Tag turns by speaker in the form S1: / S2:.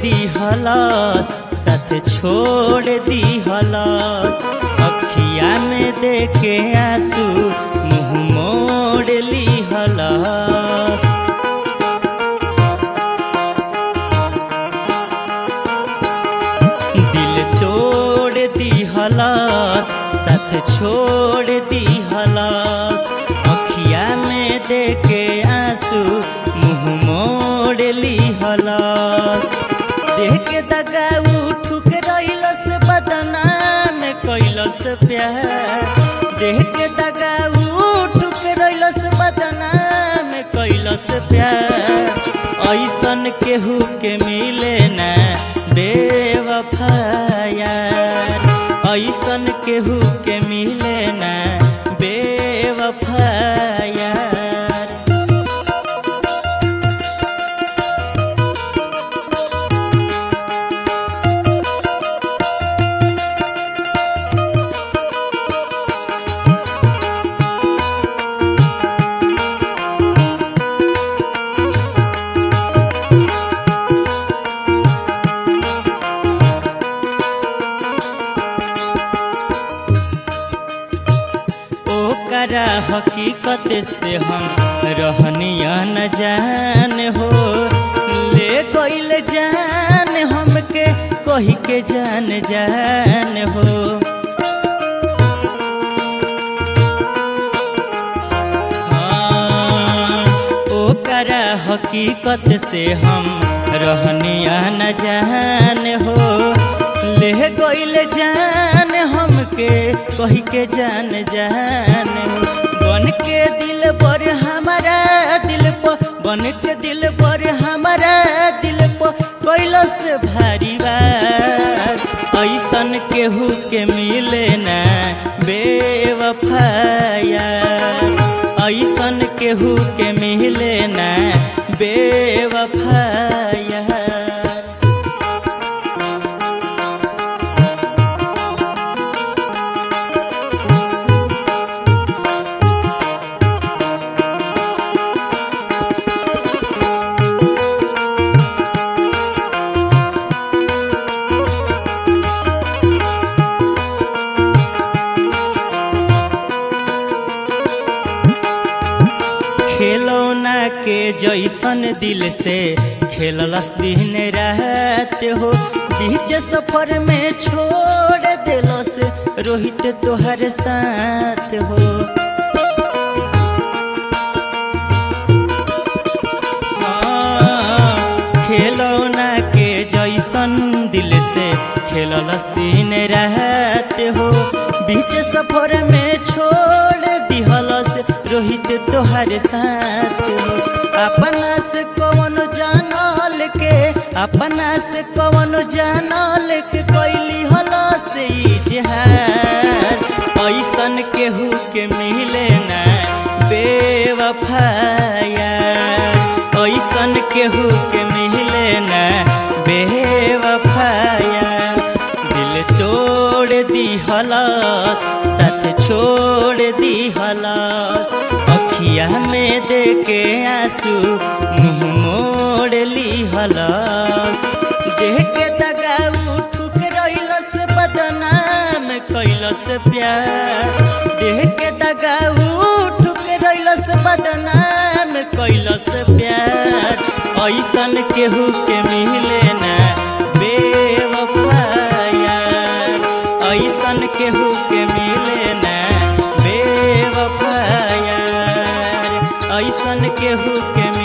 S1: दिहलस साथ छोड़ दिहलस अखिया में देके आंसू मुँह मोड़ लिहलस। दिल तोड़ दिहलस साथ छोड़ दिहलस अखिया में देके आंसू मुँह मोड़ लिहलस। देख के दगा उठुक रहिलस बदनाम कैलस प्यार। देख के दगा उठुक रहिलस बदनाम कैलस प्यार। ऐसन केहू के मिले ना बेवफा यार। ऐसन केहू के मिले ना बेवफा यार। ओकरा हकीकत से हम रहनिया न जान हो। ले गइल जान हमके कही के जान जान हो। ओकरा हकीकत से हम रहनिया न जान हो। ले गइल जान हमके कही के जान जान बन के दिल पर हमारा दिल पर बन के दिल पर हमारा दिल पर कैलस भारी बार। ऐसन केहू के मिले ना बेवफा यार। ऐसन केहू के मिले ना बेवफा यार। खिलौना के जैसन दिल से खेललस दिन रात हो। बीच सफर में छोड़ दिलस रोहित तोहर साथ हो। खिलौना के जैसन दिल से खेललस दिन रात हो। बीच सफर में छोड़ दिहलस रोहित तोहर साथ हो। अपना से कौन जानल के अपना से कौन जानल के कैली हलस इजहार। ऐसन केहू के मिले ना बेवफा यार। ऐसन केहू के मिले ना बेवफा यार। दिल तोड़ दिहलस साथ छोड़ दिहलस अखिया में देके आंसू मुँह मोड़ लिहलस। देख के दगा उठुक रहिलस बदनाम कैलस प्यार। देख के दगा उठुक रहिलस बदनाम कैलस प्यार। ऐसन केहू के मिले ना बेवफा यार। ऐसन केहू के मिले ना बेवफा यार। ऐसन केहू के